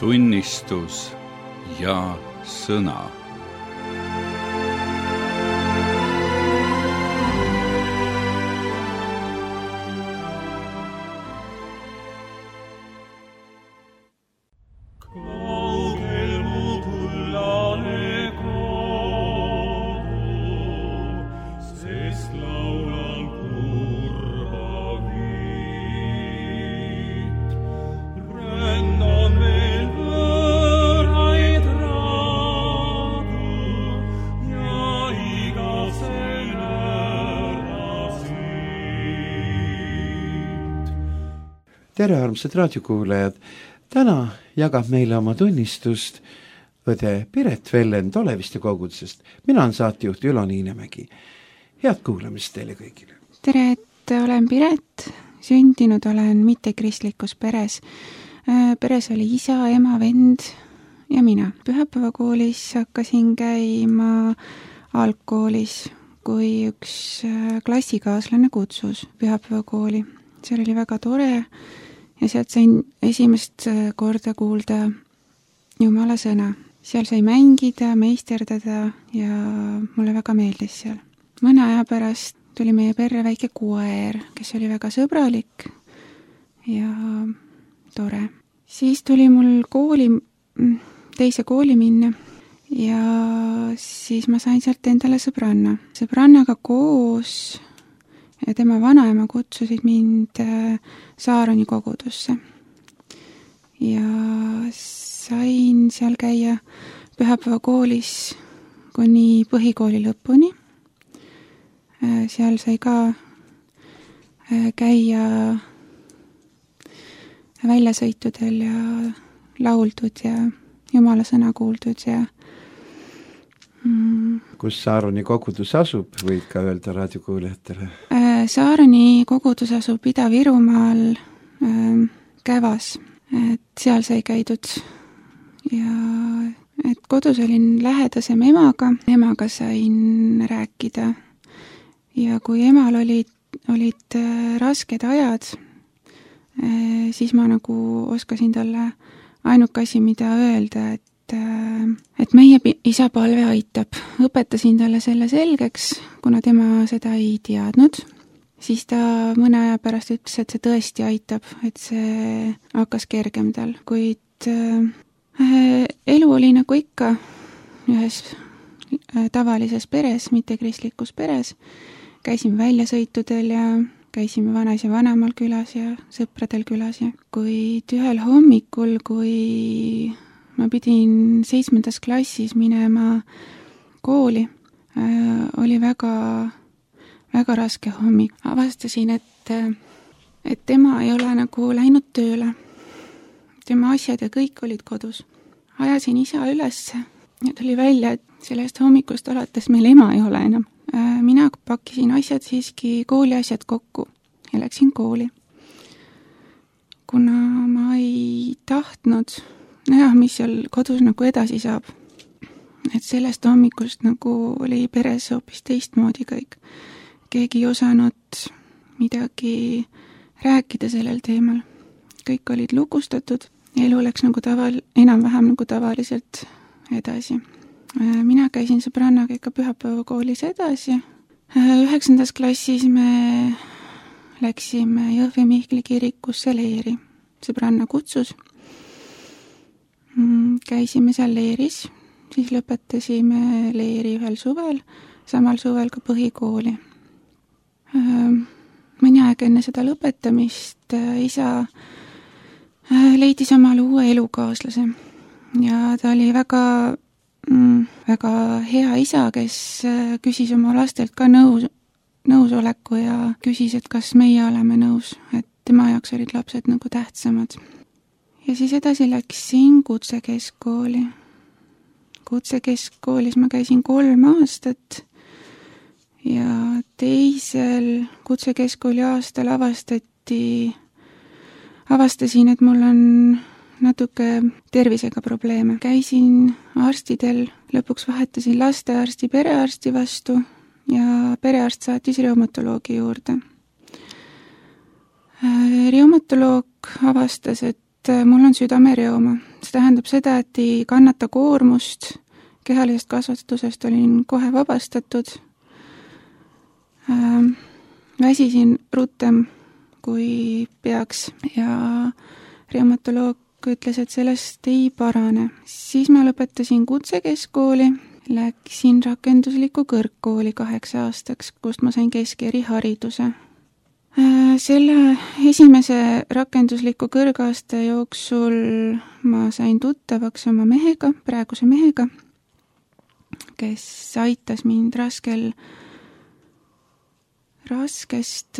tunnistus ja sõna. Tere, armsad raadiokuulajad! Täna jagab meile oma tunnistust õde Piret Vellen Toleviste kogudusest. Mina on saatejuht Ülo Niinemägi. Head kuulamist teile kõigile! Tere, et olen Piret. Sündinud olen mittekristlikus peres. Peres oli isa, ema, vend ja mina. Pühapäevakoolis hakkasin käima algkoolis, kui üks klassikaaslane kutsus pühapäevakooli. See oli väga tore ja sealt sain esimest korda kuulda Jumala sõna. Seal sai mängida, meisterdada ja mulle väga meeldis seal. Mõne aja pärast tuli meie perre väike koer, kes oli väga sõbralik ja tore. Siis tuli mul teise kooli minna ja siis ma sain sealt endale sõbranna. Sõbrannaga koos ja tema vanaema kutsusid mind Saaroni kogudusse. Ja sain seal käia pühapäevakoolis kuni põhikooli lõpuni. Seal sai ka käia väljasõitudel ja lauldud ja Jumala sõna kuuldud ja Kus Saaroni kogudus asub, võid ka öelda raadiokuulijatele? Saaroni kogudus asub Ida-Virumaal Kävas. Seal sai käidud ja et kodus olin lähedasem emaga sain rääkida ja kui emal olid rasked ajad, siis ma nagu oskasin talle ainuke asi, mida öelda, et meie isa palve aitab. Õpetasin talle selle selgeks, kuna tema seda ei teadnud. Siis ta mõne aja pärast ütles, et see tõesti aitab, et see hakkas kergem tal. Kuid elu oli nagu ikka ühes tavalises peres, mitte kristlikus peres. Käisime väljasõitudel ja käisime vanas ja vanamal külas ja sõpradel külas. Kuid ühel hommikul, kui ma pidin 7. klassis minema kooli. Oli väga raske hommik. Avastasin, et tema ei ole nagu läinud tööle. Tema asjad ja kõik olid kodus. Ajasin isa üles ja tuli välja, et sellest hommikust alates meil ema ei ole enam. Mina pakkisin asjad siiski kooli asjad kokku ja läksin kooli. Kuna ma ei tahtnud näha, mis seal kodus nagu edasi saab. Et sellest hommikust nagu oli peres hoopis teistmoodi kõik. Keegi ei osanud midagi rääkida sellel teemal. Kõik olid lukustatud ja elu läks nagu enam-vähem nagu tavaliselt edasi. Mina käisin sõbrannaga ikka pühapäevakoolis edasi. 9. klassis me läksime Jõhvi Mihkli kirikusse leeri. Sõbranna kutsus. Käisime seal leeris, siis lõpetasime leeri ühel suvel, samal suvel ka põhikooli. Mõni aeg enne seda lõpetamist isa leidis omale uue elukaaslase ja ta oli väga hea isa, kes küsis oma lastelt ka nõusoleku ja küsis, et kas meie oleme nõus, et tema jaoks olid lapsed nagu tähtsamad. Ja siis edasi läksin kutsekeskkooli. Kutsekeskkoolis ma käisin 3 aastat ja teisel kutsekeskkooli aastal avastasin, et mul on natuke tervisega probleeme. Käisin arstidel, lõpuks vahetasin lastearsti perearsti vastu ja perearst saatis reumatoloogi juurde. Reumatoloog avastas, et mul on südamereuma. See tähendab tähendab seda, et ei kannata koormust, kehalisest kasvatusest olin kohe vabastatud, väsisin rutem kui peaks ja reumatoloog ütles, et sellest ei parane. Siis ma lõpetasin kutsekeskkooli, läksin rakenduslikku kõrgkooli 8 aastaks, kust ma sain keskerihariduse. Selle esimese rakendusliku kõrgaasta jooksul ma sain tuttavaks oma mehega, praeguse mehega, kes aitas mind raskest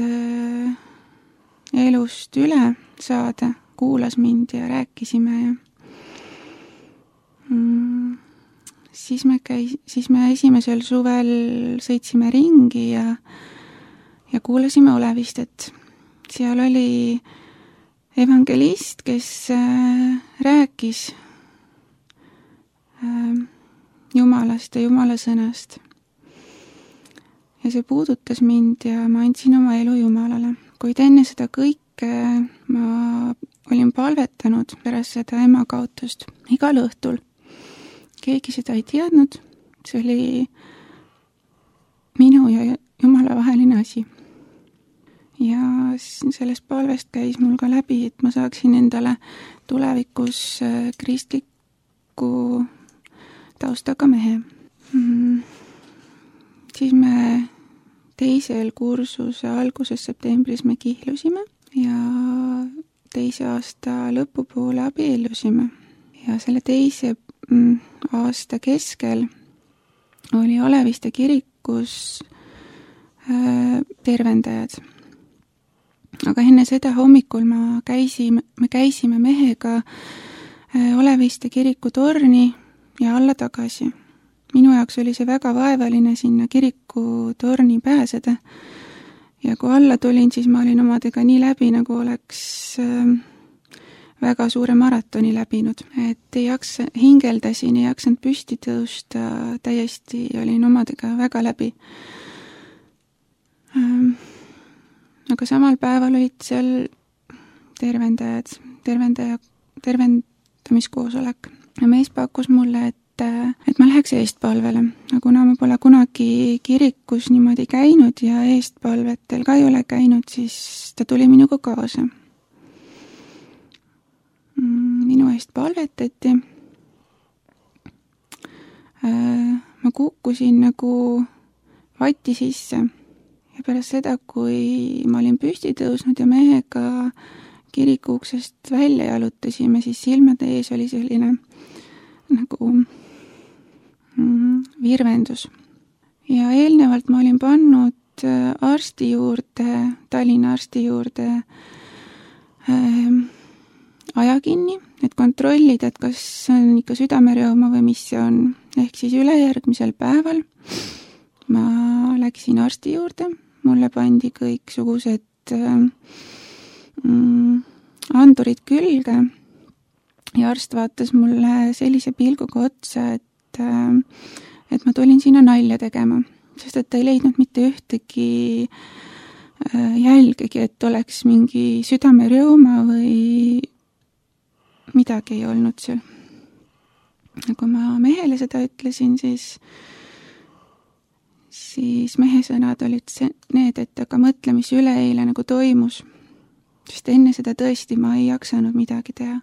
elust üle saada, kuulas mind ja rääkisime ja siis me esimesel suvel sõitsime ringi ja kuulasime Olevistet. Seal oli evangelist, kes rääkis Jumalast ja Jumala sõnast. Ja see puudutas mind ja ma andsin oma elu Jumalale. Kuid enne seda kõike ma olin palvetanud pärast seda ema kaotust igal õhtul. Keegi seda ei teadnud, see oli minu ja Jumala vaheline asi. Ja sellest palvest käis mul ka läbi, et ma saaksin endale tulevikus kristliku taustaga mehe. Siis me teisel kursuse alguses septembris me kihlusime ja 2. aasta lõpupoole abiellusime. Ja selle 2. aasta keskel oli Oleviste kirikus tervendajad. Aga enne seda hommikul me käisime mehega Oleviste kiriku torni ja alla tagasi. Minu jaoks oli see väga vaevaline sinna kiriku torni pääseda. Ja kui alla tulin, siis ma olin omadega nii läbi, nagu oleks väga suure maratoni läbinud. Et hingeldasin, ei jaksanud püsti tõusta, täiesti olin omadega väga läbi. Aga samal päeval olid seal tervendamiskoosolek. Ja mees pakkus mulle, et ma läheks eestpalvele. Kuna ma pole kunagi kirikus niimoodi käinud ja eestpalvetel ka ei ole käinud, siis ta tuli minuga kaasa. Minu eest palvetati. Ma kukkusin nagu vati sisse. Ja pärast seda, kui ma olin püsti tõusnud ja mehega kirikuuksest välja jalutasime, siis silmade ees oli selline nagu virvendus. Ja eelnevalt ma olin pannud arsti juurde, Tallinna arsti juurde aja kinni, et kontrollida, et kas on ikka südamereuma või mis see on. Ehk siis ülejärgmisel päeval ma läksin arsti juurde, mulle pandi kõiksugused andurid külge ja arst vaatas mulle sellise pilguga otsa, et ma tulin sinna nalja tegema, sest et ta ei leidnud mitte ühtegi jälgegi, et oleks mingi südamereuma või midagi ei olnud seal. Ja kui ma mehele seda ütlesin, siis mehe sõnad olid need, et aga mõtle, mis üleeile nagu toimus. Sest enne seda tõesti ma ei jaksanud midagi teha.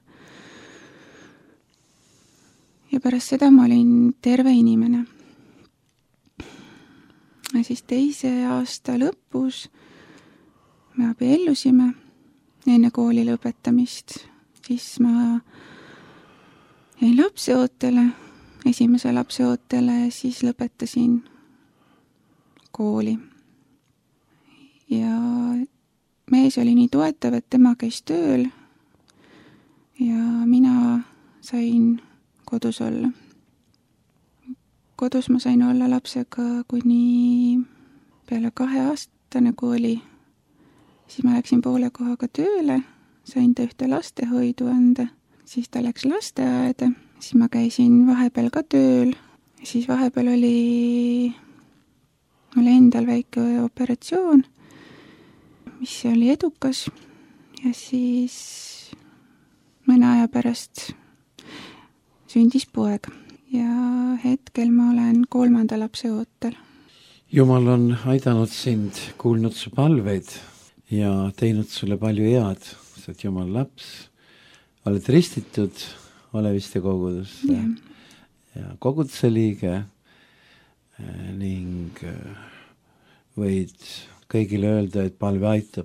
Ja pärast seda ma olin terve inimene. Ja siis 2. aasta lõpus me abiellusime enne kooli lõpetamist. Siis ma jäin lapseootele, esimese lapseootele, siis lõpetasin kooli. Ja mees oli nii toetav, et tema käis tööl ja mina sain kodus olla. Kodus ma sain olla lapsega kuni peale 2-aastane, kui oli. Siis ma läksin poole kohaga tööle, sain ta ühte lastehoidu anda, siis ta läks lasteaeda, siis ma käisin vahepeal ka tööl, siis vahepeal oli mul endal väike operatsioon, mis oli edukas ja siis mõne aja pärast sündis poeg ja hetkel ma olen 3. lapse ootel. Jumal on aidanud sind, kuulnud su palveid ja teinud sulle palju head. Sa oled Jumal laps, oled ristitud Oleviste kogudusse ja koguduse liige ning võid kõigile öelda, et palve aitab.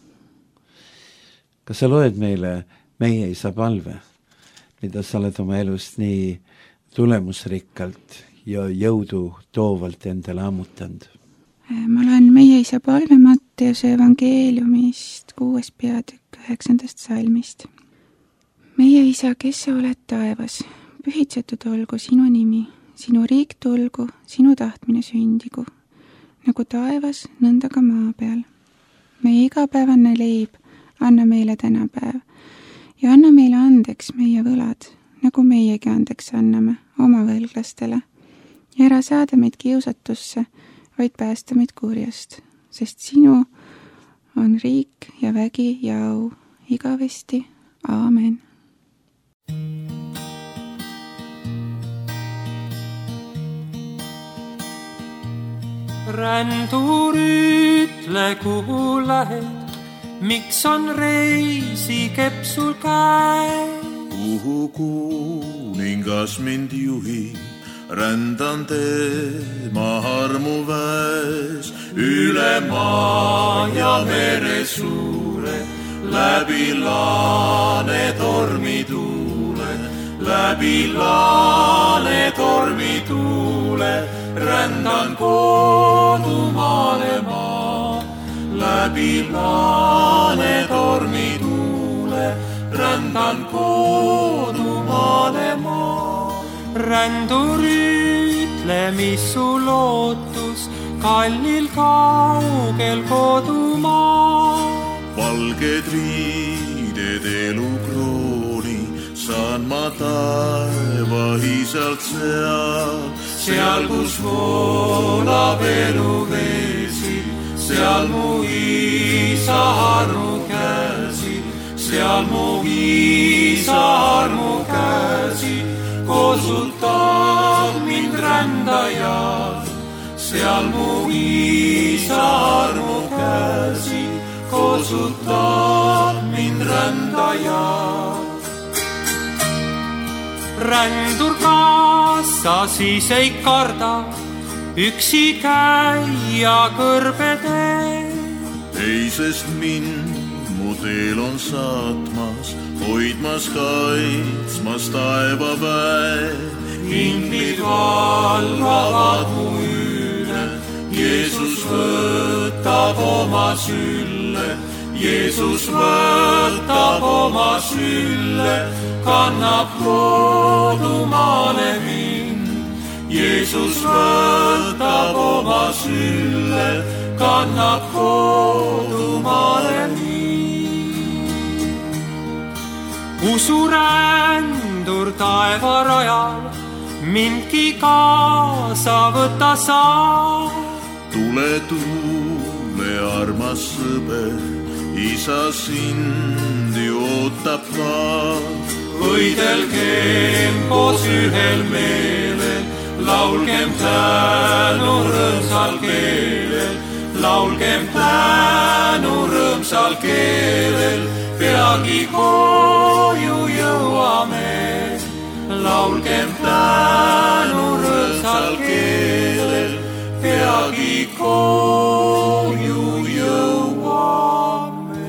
Kas sa loed meile meie isa palve, mida sa oled oma elust nii tulemusrikkalt ja jõudu toovalt endale ammutanud? Ma loen meie isa palve Matteuse evangeeliumist 6. peatükk 9. salmist. Meie isa, kes sa oled taevas, pühitsetud olgu sinu nimi, sinu riik tulgu, sinu tahtmine sündigu, nagu taevas, nõnda ka maa peal. Meie igapäevane leib anna meile tänapäev ja anna meile andeks meie võlad, nagu meiegi andeks anname oma võlglastele. Ja ära saada meid kiusatusse, vaid päästa meid kurjast, sest sinu on riik ja vägi ja au igavesti. Aamen. Rändur, ütle, kuhu lähed, miks on reisikepp sul käes? Kuhu kuningas mind juhib, rändan tema armu väes. Üle maa ja mere suure, läbi laane tormi tuule, läbi laane tormi tuule, rändan kodumaale maa. Läbi laane tormi tuule, rändan kodumaale maa. Rändur, ütle, mis su lootus kallil kaugel kodumaa. Valged riided elukrooni saan ma taeva isalt seal. Seal, kus voolab eluveesi, seal mu isa armu käsi, seal mu isa armu käsi, kosutab mind rändajal. Seal mu isa armu käsi, kosutab mind rändajal. Rändur, kas sa siis ei karda üksi käia kõrbeteel? Ei, sest mind mu teel on saatmas, hoidmas, kaitsmas taevaväe. Inglid valvavad mu üle, Jeesus võtab oma sülle, Jeesus võtab oma sülle, kannab kodumaale mind. Jeesus võtab oma sülle, kannab kodumaale mind. Usurändur taevarajal, mindki kaasa võta saa. Tule, tule, armas sõber, isa sind ju ootab ka. Võidelgem koos ühel meelel, laulgem tänu rõõmsal keelel, laulgem tänu rõõmsal keelel, peagi koju jõuame. Laulgem tänu rõõmsal keelel, peagi koju jõuame.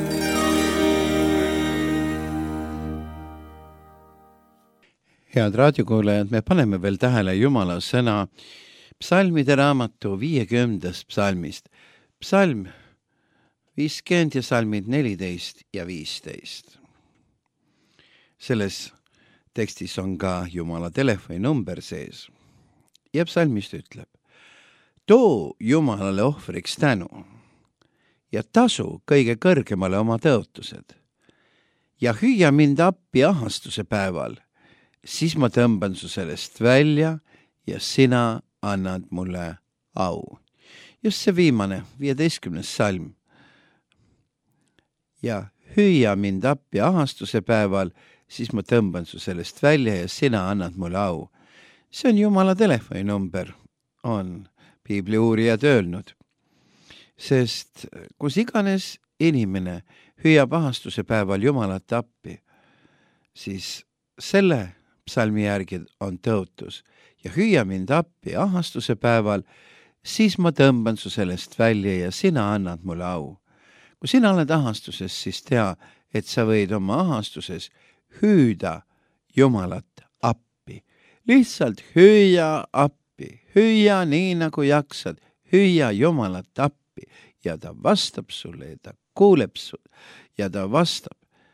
Head raadiokuulajad, me paneme veel tähele Jumala sõna psalmide raamatu 50. psalmist. Psalm 50 ja psalmid 14 ja 15. Selles tekstis on ka Jumala telefoninumber sees. Ja psalmist ütleb: too Jumalale ohvriks tänu ja tasu kõige kõrgemale oma tõotused ja hüüa mind appi ahastuse päeval, siis ma tõmban su sellest välja ja sina annad mulle au. Just see viimane, 15. salm. Ja hüüa mind appi ahastuse päeval, siis ma tõmban su sellest välja ja sina annad mulle au. See on Jumala telefoninumber, on piibli uurijad öelnud. Sest kus iganes inimene hüüab ahastuse päeval Jumalat appi, siis selle psalmi järgi on tõotus ja hüüa mind appi ahastuse päeval, siis ma tõmban su sellest välja ja sina annad mulle au. Kui sina oled ahastuses, siis tea, et sa võid oma ahastuses hüüda Jumalat appi. Lihtsalt hüüa appi, hüüa nii nagu jaksad, hüüa Jumalat appi ja ta vastab sulle ja ta kuuleb sulle ja ta vastab.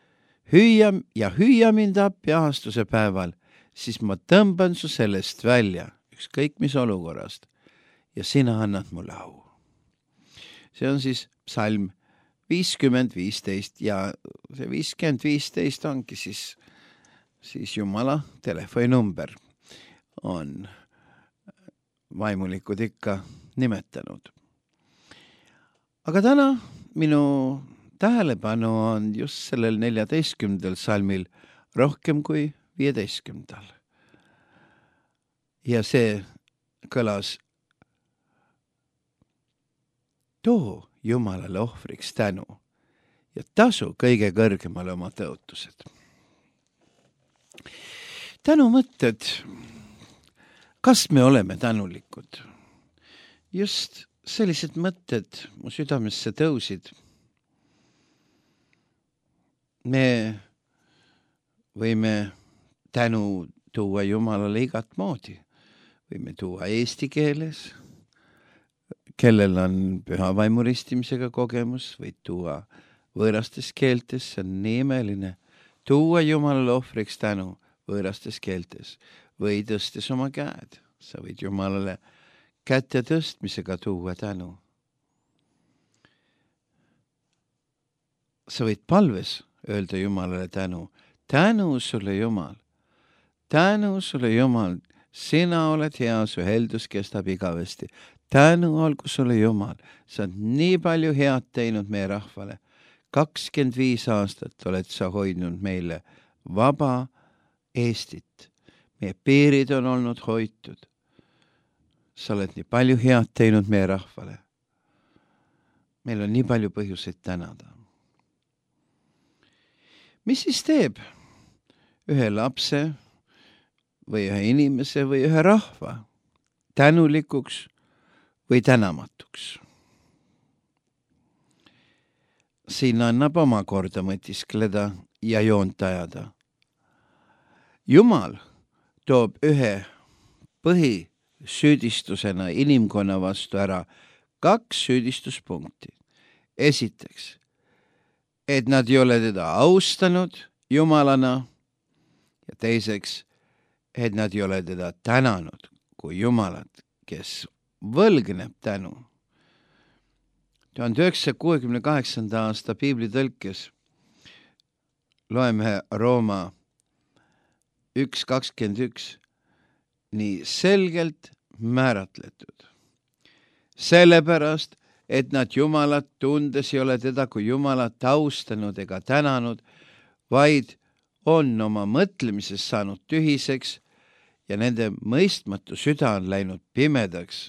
Hüüa mind appi ahastuse päeval, siis ma tõmban su sellest välja, ükskõik mis olukorrast, ja sina annad mulle au. See on siis psalm 50:15 ja see 50:15 ongi siis Jumala telefoninumber on vaimulikud ikka nimetanud. Aga täna minu tähelepanu on just sellel 14. salmil rohkem kui 15. Ja see kõlas: too Jumalale ohvriks tänu ja tasu kõige kõrgemale oma tõotused. Tänumõtted, kas me oleme tänulikud? Just sellised mõtted mu südamesse tõusid. Me võime tänu tuua Jumalale igat moodi. Võime tuua eesti keeles, kellel on püha vaimu ristimisega kogemus, võid tuua võõrastes keeltes, see on nii imeline. Tuua Jumalale ohvriks tänu võõrastes keeltes või tõstes oma käed. Sa võid Jumalale käte tõstmisega tuua tänu. Sa võid palves öelda Jumalale tänu. Tänu sulle, Jumal. Tänu sulle, Jumal. Sina oled hea, su heldus kestab igavesti. Tänu olgu sulle, Jumal. Sa oled nii palju head teinud meie rahvale. 25 aastat oled sa hoidnud meile vaba Eestit. Meie piirid on olnud hoitud. Sa oled nii palju head teinud meie rahvale. Meil on nii palju põhjuseid tänada. Mis siis teeb ühe lapse või ühe inimese või ühe rahva tänulikuks või tänamatuks? Siin annab omakorda mõtiskleda ja joont ajada. Jumal toob ühe põhisüüdistusena inimkonna vastu ära 2 süüdistuspunkti. Esiteks, et nad ei ole teda austanud Jumalana ja teiseks, et nad ei ole teda tänanud kui Jumalat, kes võlgneb tänu. 1968. aasta piiblitõlkes loeme Rooma 1.21 nii selgelt määratletud. Sellepärast, et nad Jumalat tundes ei ole teda kui Jumalat austanud ega tänanud, vaid on oma mõtlemises saanud tühiseks ja nende mõistmatu süda on läinud pimedaks.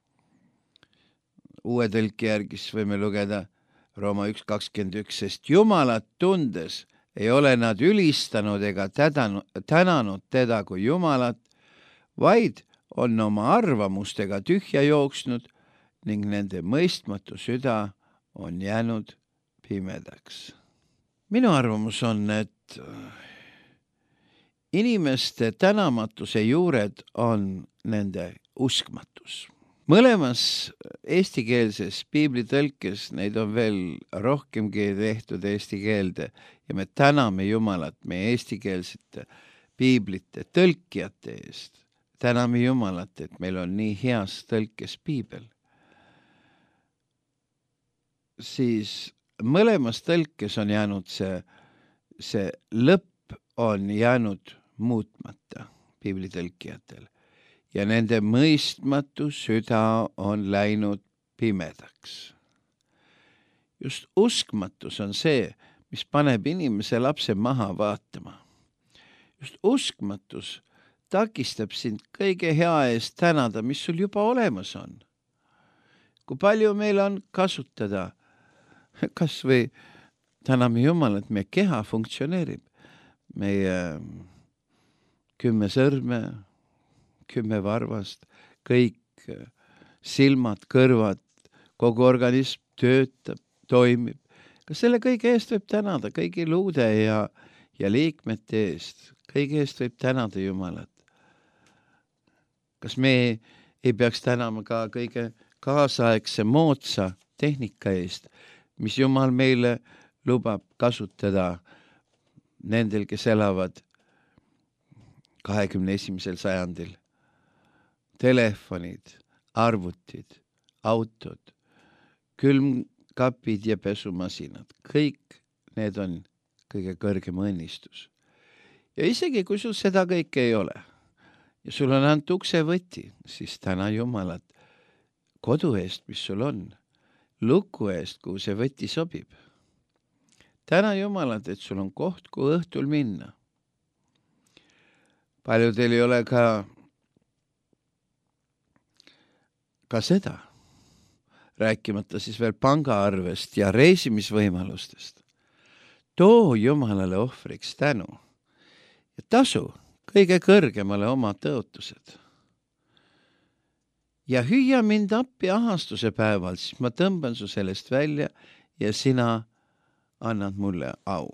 Uue tõlki järgis võime lugeda Rooma 1.21, sest Jumalat tundes ei ole nad ülistanud ega tänanud teda kui Jumalat, vaid on oma arvamustega tühja jooksnud ning nende mõistmatu süda on jäänud pimedaks. Minu arvamus on, et inimeste tänamatuse juured on nende uskmatus. Mõlemas eestikeelses piiblitõlkes, neid on veel rohkemgi tehtud eesti keelde ja me täname Jumalat meie eestikeelsete piiblite tõlkijate eest. Täname Jumalat, et meil on nii heas tõlkes piibel. Siis mõlemas tõlkes on jäänud see lõpp on jäänud muutmata piiblitõlkijatel ja nende mõistmatu süda on läinud pimedaks. Just uskmatus on see, mis paneb inimese lapse maha vaatama. just uskmatus takistab sind kõige hea eest tänada, mis sul juba olemas on. Kui palju meil on kasutada, kas või täname Jumalat, meie keha funktsioneerib. Meie 10 sõrme, 10 varvast, kõik silmad, kõrvad, kogu organism töötab, toimib. Kas selle kõige eest võib tänada, kõigi luude ja liikmete eest, kõige eest võib tänada Jumalat. Kas me ei peaks tänama ka kõige kaasaegse moodsa tehnika eest, mis Jumal meile lubab kasutada nendel, kes elavad 21. sajandil. Telefonid, arvutid, autod, külmkapid ja pesumasinad, kõik need on kõige kõrgem õnnistus. Ja isegi kui sul seda kõike ei ole ja sul on ainult uksevõti, siis täna Jumalat kodu eest, mis sul on, luku eest, kuhu see võti sobib. Täna Jumalat, et sul on koht, kuhu õhtul minna. Paljudel ei ole ka seda, rääkimata siis veel pangaarvest ja reisimisvõimalustest. Too Jumalale ohvriks tänu ja tasu kõige kõrgemale oma tõotused. Ja hüüa mind appi ahastuse päeval, siis ma tõmban su sellest välja ja sina annad mulle au.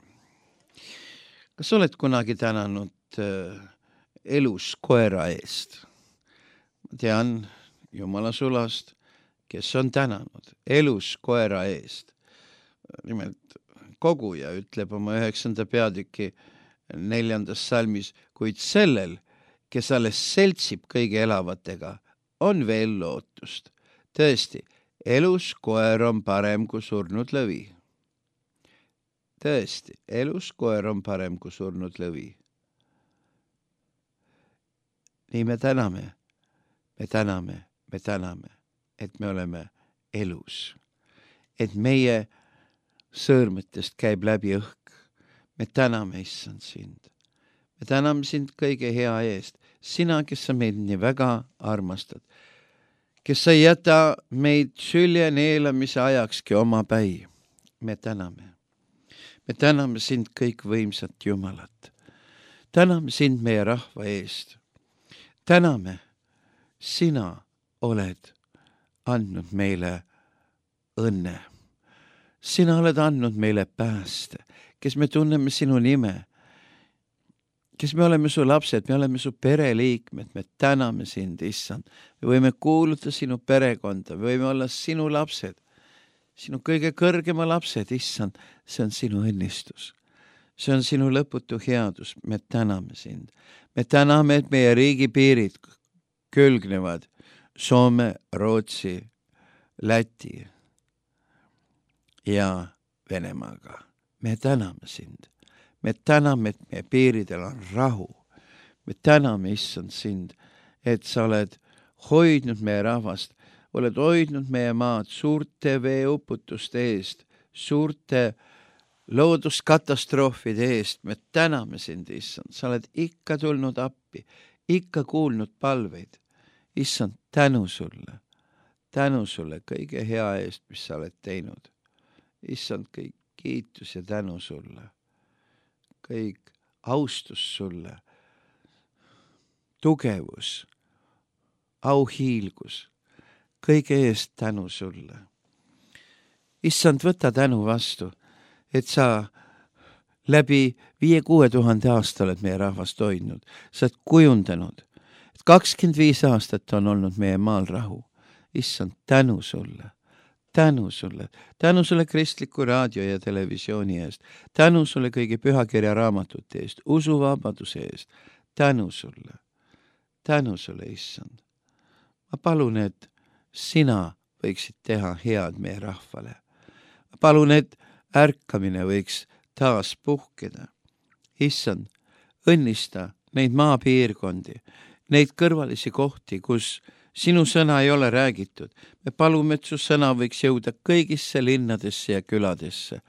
Kas oled kunagi tänanud elus koera eest? Ma tean Jumala sulast, kes on tänanud elus koera eest. Nimelt koguja ütleb oma 9. peatüki 4. salmis, kuid sellel, kes alles seltsib kõige elavatega, on veel lootust. Tõesti, elus koer on parem kui surnud lõvi. Tõesti, elus koer on parem kui surnud lõvi. Nii me täname, et me oleme elus. Et meie sõõrmetest käib läbi õhk. Me täname, Issand, sind. Me täname sind kõige hea eest. Sina, kes sa meid nii väga armastad. Kes sa ei jäta meid sülje neelamise ajakski oma päi. Me täname. Me täname sind kõik võimsat Jumalat. Täname sind meie rahva eest. Täname, sina oled andnud meile õnne. Sina oled andnud meile pääste, kes me tunneme sinu nime, kes me oleme su lapsed, me oleme su pereliikmed, me täname sind, Issand. Me võime kuuluda sinu perekonda, me võime olla sinu lapsed, sinu kõige kõrgema lapsed, Issand, see on sinu õnnistus. See on sinu lõputu headus, me täname sind. Me täname, et meie riigi piirid külgnevad Soome, Rootsi, Läti ja Venemaaga. Me täname sind. Me täname, et meie piiridel on rahu. Me täname, Issand, sind, et sa oled hoidnud meie rahvast, oled hoidnud meie maad suurte veeuputuste eest, suurte looduskatastroofide eest. Me täname sind, Issand, sa oled ikka tulnud appi, ikka kuulnud palveid. Issand, tänu sulle kõige hea eest, mis sa oled teinud. Issand, kõik kiitus ja tänu sulle, kõik austus sulle, tugevus, auhiilgus, kõige eest tänu sulle. Issand, võta tänu vastu, et sa läbi 5-6 tuhande aasta oled meie rahvast hoidnud. Sa oled kujundanud, et 25 aastat on olnud meie maal rahu. Issand, tänu sulle. Tänu sulle kristliku raadio ja televisiooni eest. Tänu sulle kõigi pühakirja raamatute eest, usuvabaduse eest. Tänu sulle, Issand. Ma palun, et sina võiksid teha head meie rahvale. Ma palun, et ärkamine võiks taas puhkeda. Issand, õnnista neid maapiirkondi, neid kõrvalisi kohti, kus sinu sõna ei ole räägitud. Me palume, et su sõna võiks jõuda kõigisse linnadesse ja küladesse.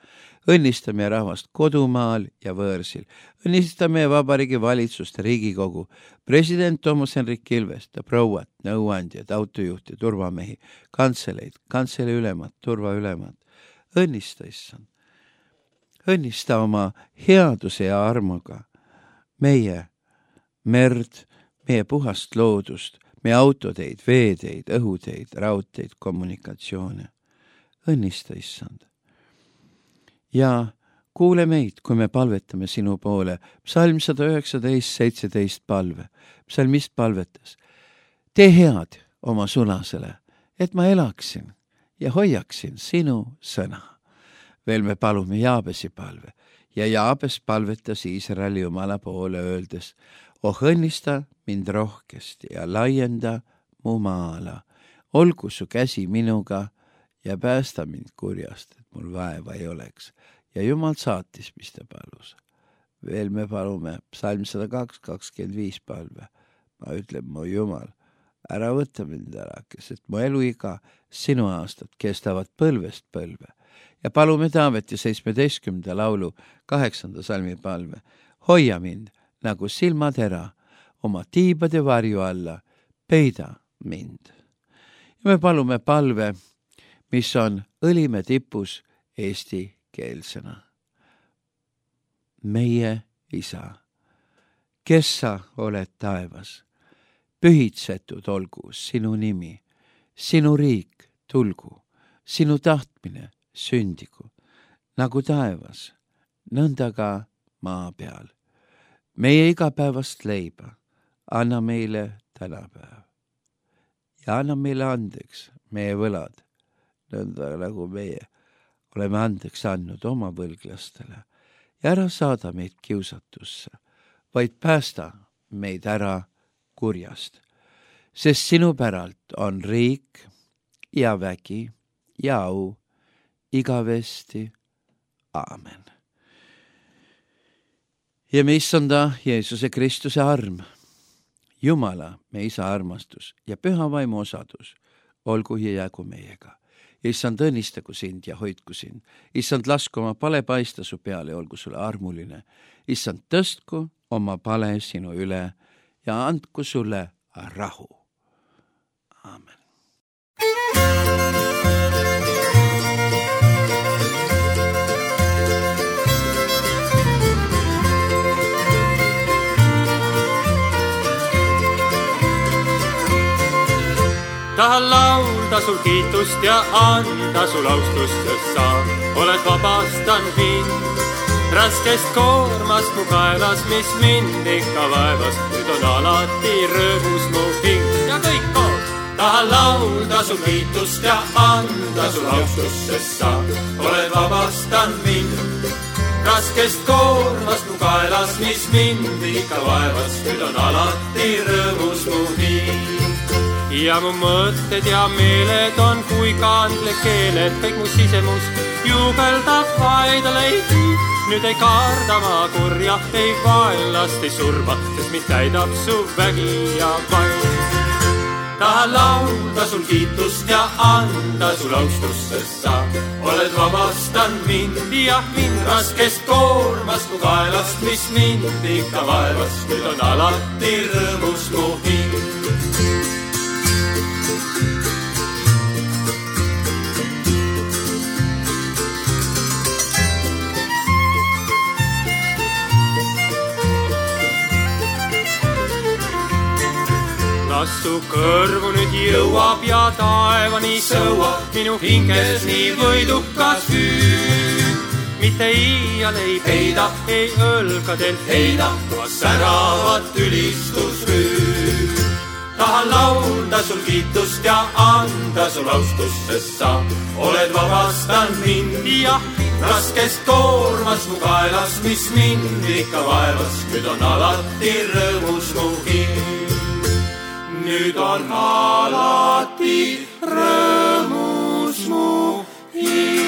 õnnista meie rahvast kodumaal ja võõrsil. Õnnista meie vabariigi valitsust, Riigikogu, president Toomas Hendrik Ilvest ja prouad, nõuandjad, autojuhti, turvamehi, kantseleid ülemad, turvaülemad. Õnnista, issand. Õnnista oma headuse ja armuga meie merd, meie puhast loodust, meie autoteid, veeteid, õhuteid, raudteid, kommunikatsioone. Õnnista, issand. Ja kuule meid, kui me palvetame sinu poole. Psalm 119:17 palve. Psalmist palvetas. Tee head oma sunasele, et ma elaksin ja hoiaksin sinu sõna. Veel me palume Jaabesi palve ja Jaabes palvetas Iisraeli Jumala poole öeldes, õnnista mind rohkesti ja laienda mu maala. Olgu su käsi minuga ja päästa mind kurjast, et mul vaeva ei oleks. Ja Jumal saatis, mis ta palus. Veel me palume Psalm 102:25 palve. Ma ütlen, mu Jumal, ära võta mind ära, et mu eluiga sinu aastad kestavad põlvest põlve. Ja palume Taaveti 17. laulu 8. salmi palve. Hoia mind nagu silmatera oma tiibade varju alla, peida mind. Ja me palume palve, mis on õlime tipus eesti keelsena. Meie Isa, kes sa oled taevas, pühitsetud olgu sinu nimi, sinu riik tulgu, sinu tahtmine sündigu, nagu taevas, nõnda ka maa peal. Meie igapäevast leiba anna meile tänapäev ja anna meile andeks meie võlad, nõnda nagu meie oleme andeks andnud oma võlglastele ja ära saada meid kiusatusse, vaid päästa meid ära kurjast, sest sinu päralt on riik ja vägi ja au igavesti. Aamen. Ja me issanda Jeesuse Kristuse arm, Jumala, me Isa armastus ja püha vaimu osadus olgu ja jäägu meiega. Issand õnnistagu sind ja hoidku sind. Issand lasku oma pale paista su peale, olgu sulle armuline. Issand tõstku oma pale sinu üle ja andku sulle rahu. Aamen. Tahan laulda sul kiitust ja anda sul austust, sest sa oled vabastanud mind raskest koormast mu kaelas, mis mind ikka vaevas. Nüüd on alati rõõmus mu hing ja kõik koos. Tahan laulda sul kiitust ja anda sul austust, sest sa oled vabastanud mind raskest koormast mu kaelas, mis mind ikka vaevas. Nüüd on alati rõõmus mu hing. Ja mu mõtted ja meeled on kui kandle keeled, kõik mu sisemus juubeldab vaidleid. Nüüd ei karda ma kurja, ei vaenlast, ei surma, sest mind täidab su vägi ja vaim. Tahan laulda sul kiitust ja anda sul austust, sest sa oled vabastanud mind ja mind raskest koormast mu kaelast, mis mind ikka vaevas. Nüüd on alati rõõmus mu hing. Kas su kõrvu nüüd jõuab ja taevani sõuab minu hinges nii võidukas hüüd. Mitte iial ei peida, ei õlgadelt heida, tuas säravat ülistusrüüd. Tahan laulda sul kiitust ja anda sul austust, sest sa oled vabastanud mind ja raskest koormast mu kaelas, mis mind ikka vaevas. Nüüd on alati rõõmus mu hing. Nüüd on alati rõõmus mu hing.